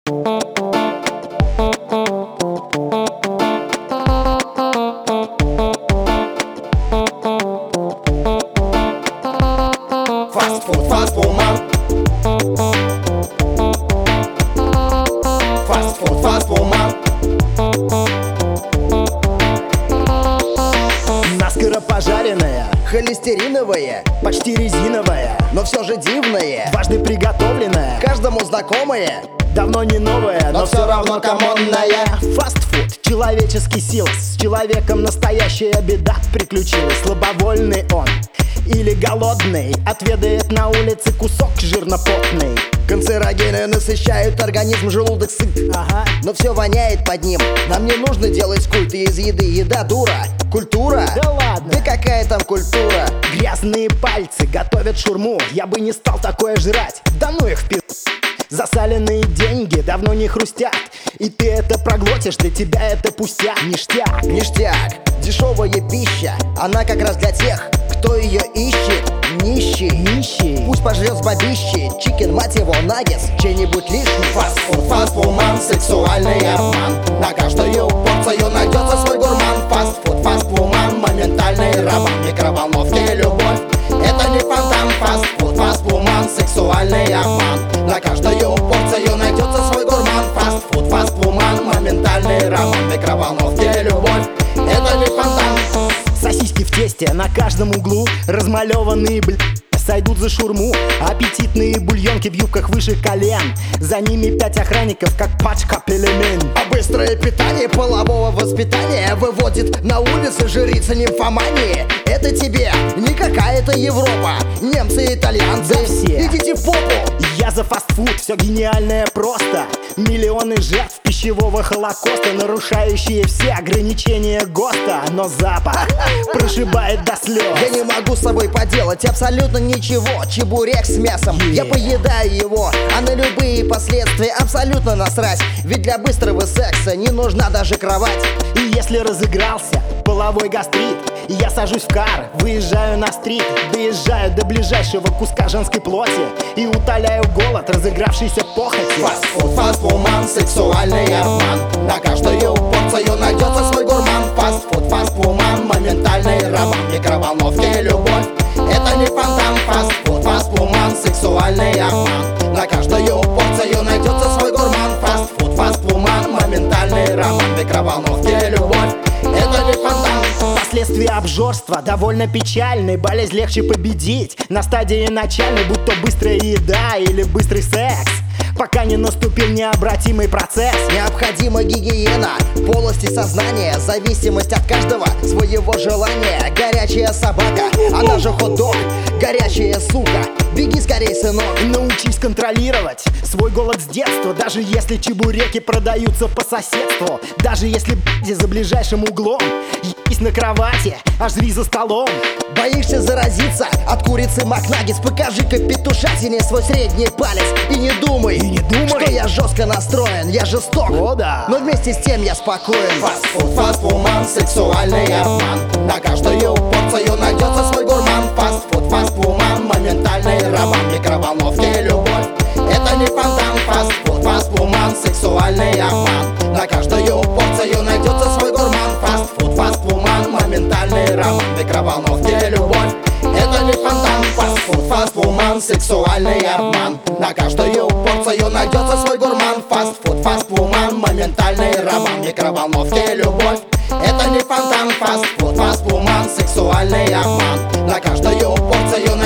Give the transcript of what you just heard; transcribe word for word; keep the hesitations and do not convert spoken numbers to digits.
Фастфуд, фастфуман. Фастфуд, фастфуман. Наскоро пожаренная, Холестериновое, почти резиновая, но все же дивное. дважды приготовленная, Каждому знакомое, давно не новая, но все равно коммонная. Фастфуд, человеческий силос. С человеком настоящая беда приключилась. Слабовольный он или голодный, отведает на улице кусок жирнопотный. Канцерогены насыщают организм, желудок сыт. Ага. Но все воняет под ним. Нам не нужно делать культ из еды. Еда дура. Культура? Да ладно. Да какая там культура? Грязные пальцы готовят шурму. Я бы не стал такое жрать. Да ну их в пизду. Засаленные деньги давно не хрустят. И ты это проглотишь, для тебя это пустяк. Ништяк. Ништяк. Дешевая пища. Она как раз для тех, кто ее ищет. Нищий. Нищий. Пусть пожрет с бабищей. Чикен, мать его, наггетс, чей-нибудь лишний. Фастфуд, фастфуман, сексуальный обман. На каждую порцию найдется свой гурман. Фастфуд, фастфуман, моментальный роман. Микроволновки, любовь, это не фонтан. Фастфуд, фастфуман, сексуальный обман. На каждую порцию найдется свой гурман. Фастфуд, фастфуман, моментальный роман. Микроволновки, любовь, это не фонтан. Сосиски в тесте на каждом углу, размалеванные бл... сойдут за шурму. Аппетитные бульонки в юбках выше колен. За ними пять охранников, как пачка пельмен. А быстрое питание полового воспитания выводит на улицы жрицы нимфомании. Это тебе не какая-то Европа. Немцы, итальянцы, Да все. идите в попу. Я за фастфуд, все гениальное просто. Миллионы жертв пищевого холокоста, нарушающие все ограничения ГОСТа. Но запах прошибает до слез. Я не могу с собой поделать абсолютно ничего. Чебурек с мясом, Yeah. я поедаю его. А на любые последствия абсолютно насрать. Ведь для быстрого секса не нужна даже кровать. И если разыгрался половой гастрит, я сажусь в кар, выезжаю на стрит, доезжаю до ближайшего куска женской плоти и утоляю голод разыгравшейся похоти. Фастфуд, фастфуман, сексуальный обман. На каждую порцию найдется свой гурман. Фастфуд, фастфуман, моментальный роман. Микроволновки, любовь, это не фонтан. Фастфуд, фастфуман, сексуальный обман. На каждую порцию найдется свой гурман. Фастфуд, фастфуман, моментальный роман. Микроволновки, любовь, это не фонтан. Последствия обжорства довольно печальны. Болезнь легче победить на стадии начальной, будь то быстрая еда или быстрый секс, пока не наступил необратимый процесс. Необходима гигиена полости сознания, зависимость от каждого своего желания. Горячая собака, она же хот-дог, горячая сука. Беги скорей, сынок. Научись контролировать свой голод с детства. Даже если чебуреки продаются по соседству, даже если б***ь за ближайшим углом, есть на кровати, а жри за столом. Боишься заразиться от курицы Макнаггетс? Покажи-ка петушатине свой средний палец. И не думай, И не думай. что я жестко настроен, я жесток. О, да. Но вместе с тем я спокоен. Фастфуд, фастфуман, сексуальный обман. На каждую порцию найдется свой гурман. Фастфуд, фастфуман, моментальный роман. Микроволновки, любовь, это не фонтан. Фастфуд, фастфуман, сексуальный обман. На каждую порцию найдется свой гурман. Фастфуд, фастфуман, моментальный роман. Микроволновки, любовь, это не фонтан. Фастфуд, фастфуман, сексуальный обман. На каждую порцию найдется свой гурман. Фастфуд, фастфуман, моментальный роман. Микроволновки, любовь, это не фонтан. Фастфуд, фастфуман, сексуальный обман. На каждую порцию